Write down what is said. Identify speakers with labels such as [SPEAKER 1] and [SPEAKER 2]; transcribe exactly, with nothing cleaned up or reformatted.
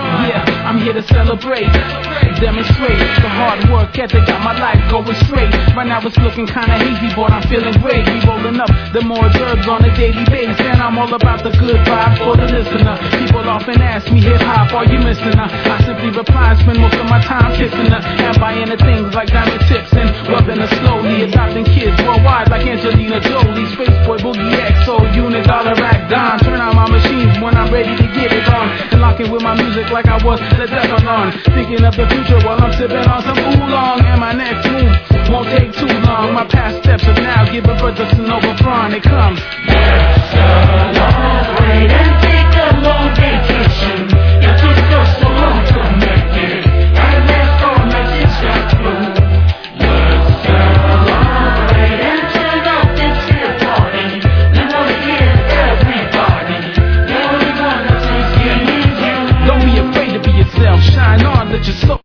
[SPEAKER 1] Yeah, I'm here to celebrate, demonstrate the hard work ethic, got my life going straight. Right now it's looking kinda hazy, but I'm feeling great. We rolling up the more herbs on a daily basis, and I'm all about the good vibes for the listener. People often ask me, hip hop, are you missing her? I simply reply, spend most of my time kissing her, and buying the things like diamond tips and rubbing her slowly. Adopting kids worldwide like Angelina Jolie, Spaceboy, Boogie X, Soul Unit, Dollar Rack, Don. Turn on my machines when I'm ready to get it on, and lock in with my music like I was Led Zeppelin. Thinking of the future while I'm sipping on some oolong, and my next move won't take too long. My past steps have now given birth to Sonova Fron. It comes.
[SPEAKER 2] Let's celebrate and take a long vacation. It took us so long to make it, and let's go message got through. Let's celebrate and turn up this here party. We wanna give everybody, yeah, we wanna take it in you.
[SPEAKER 1] Don't be afraid to be yourself. Shine on, let your soul